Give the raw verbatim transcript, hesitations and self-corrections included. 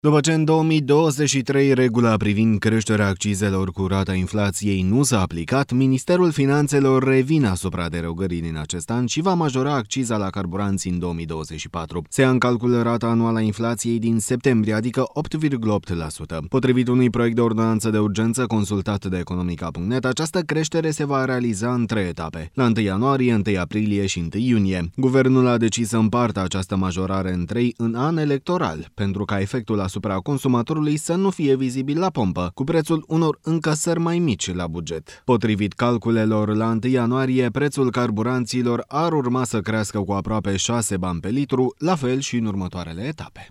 După ce în două mii douăzeci și trei regula privind creșterea accizelor cu rata inflației nu s-a aplicat, Ministerul Finanțelor revine asupra derogării din acest an și va majora acciza la carburanți în două mii douăzeci și patru. Se ia în calcul rata anuală a inflației din septembrie, adică opt virgulă opt la sută. Potrivit unui proiect de ordonanță de urgență consultat de economica punct net, această creștere se va realiza în trei etape: la întâi ianuarie, întâi aprilie și întâi iunie. Guvernul a decis să împartă această majorare în trei în an electoral, pentru ca efectul asupra consumatorului să nu fie vizibil la pompă, cu prețul unor încasări mai mici la buget. Potrivit calculelor, la întâi ianuarie, prețul carburanților ar urma să crească cu aproape șase bani pe litru, la fel și în următoarele etape.